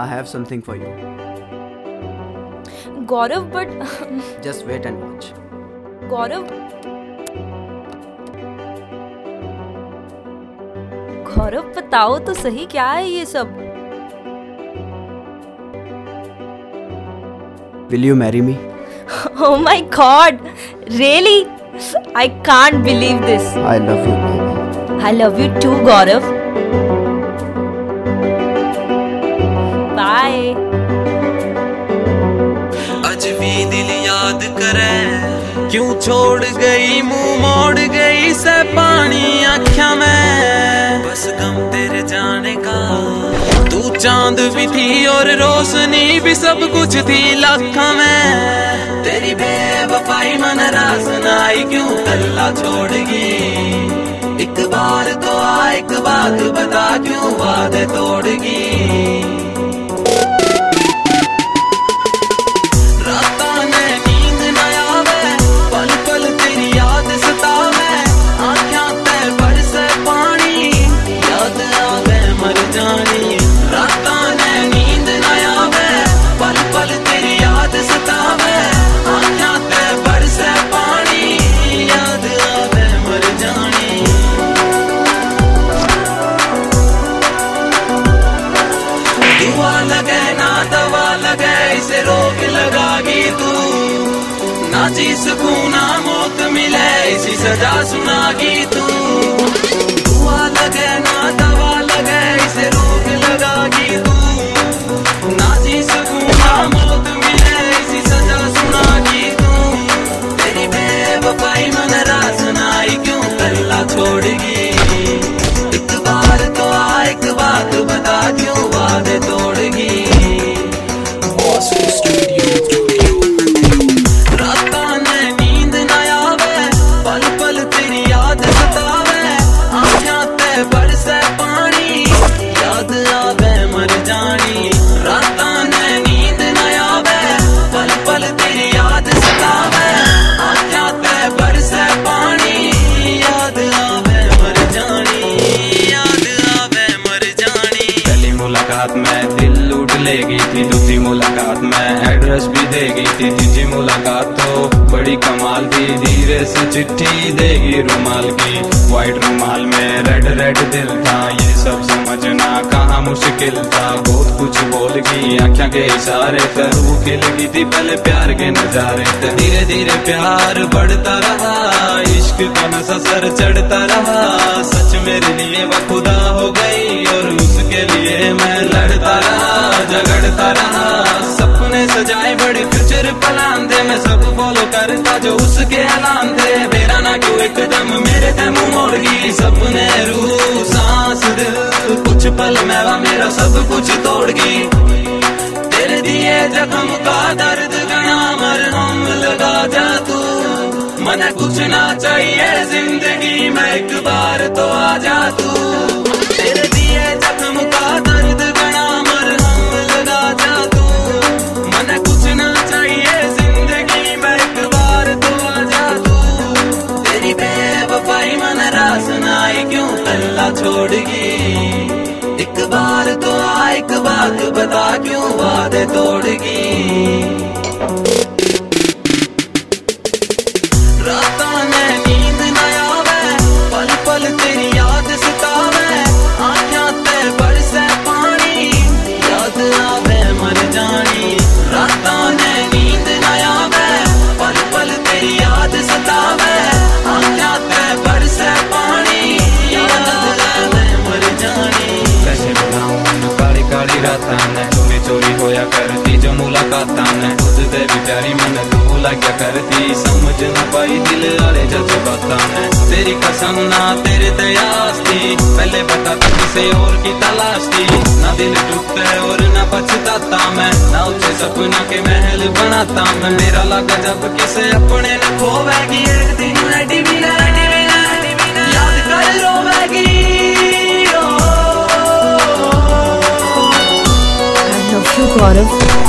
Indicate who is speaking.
Speaker 1: I have something for you.
Speaker 2: Gaurav but
Speaker 1: Just wait and watch.
Speaker 2: गौरव गौरव बताओ तो सही क्या है ये सब।
Speaker 1: Will you marry me?
Speaker 2: Oh my God, really? I can't believe this.
Speaker 1: I love you, baby.
Speaker 2: I love you too, Gaurav. Bye.
Speaker 3: आज भी दिल याद करे क्यों छोड़ गई, मुंह मोड़ गई से पानी आँखों में, बस गम तेरे जाने का। तू चांद भी थी और रोशनी भी, सब कुछ थी लाखों में। तेरी बेवफाई मन रास नाई क्यों अल्लाह छोड़गी। एक बार तो आ, एक बात बता क्यों वादे तोड़गी। रोक लगागी तू ना, जी सकूं ना मौत मिले इसी सजा सुनागी तू। दुआ लगे ना दवा लगे इसे रोक लगागी तू, ना जी सकूं ना मौत मिले इसी सजा सुनागी तू। तेरी बेवफाई मन रास नाई क्यों अल्लाह छोड़गी। एक बार तो आ, एक बात बता क्यों वादे तोड़गी। रातां ने नींद ना आवे, पल पल तेरी याद सतावे, आँखों ते बरसे पानी, याद आवे मर जानी। रातां ने नींद ना आवे, पल पल तेरी याद सतावे, आँखों ते बरसे पानी, याद आवे मर जानी, याद आवे मर जानी। पहली मुलाकात में दिल लूट ले गई थी, दूसरी मुलाकात में एड्रेस भी दे गई थी, तीसरी मुलाकात तो बड़ी कमाल थी। धीरे से चिट्ठी देगी रुमाल की, व्हाइट रुमाल में रेड रेड दिल था। ये सब समझना कहाँ मुश्किल था, बहुत कुछ बोल गई आँखों के इशारे थे। वो खिल गई थी पहले प्यार के नजारे थे, धीरे धीरे प्यार बढ़ता रहा, इश्क का नशा सर चढ़ता रहा। सच मेरे लिए वो खुदा हो गई और उसके लिए मैं लड़ता रहा, झगड़ता रहा। सपने सजाए बड़े फ्यूचर प्लान थे, मैं सब फॉलो करता जो उसके ऐलान थे। मेरा ना क्यों एकदम मेरे ते मुंह मोड़ गई, सपने रूह सांस दिल कुछ पल मेरा मेरा सब कुछ तोड़ गई। तेरे दिए जख्म का दर्द गना मरहम लगा जा तू, मने कुछ ना चाहिए जिंदगी में एक बार तो आ जा तू। तेरे दिए जख्म का दर्द गना मरहम लगा जा तू, मने कुछ ना चाहिए जिंदगी में एक बार तो आ जा तू। तेरी बेवफाई मन रास नाई क्यों अल्लाह छोड़गी। एक बार तो आ, एक बात बता क्यों वादे तोड़गी। रातां ने नींद ना आवे, पल पल तेरी याद सतावे, आँखों ते बरसे पानी, याद आवे मर जानी। रातां ने नींद ना आवे, पल पल तेरी याद सतावे, आँखों ते बरसे पानी, याद आवे मर जानी। कैसे बताऊं काली काली रातां ने चोरी चोरी होया करती जो मुलाकातां ने, खुद ते भी प्यारी मन तू लग्या करती, समझ ना पाई दिल वाले जज्बातां ने। तेरी कसम ना तेरे ते आस थी, पहले बता था किसे और की तलाश थी। ना दिल टूटता और ना पछताता मैं, ना ऊंचे सपना के महल बनाता मैं। मेरा लगा जब किसे अपने न खोवेगी, एक दिन रेडी भी ना याद कर रोवेगी।
Speaker 2: I love you, Gaurav.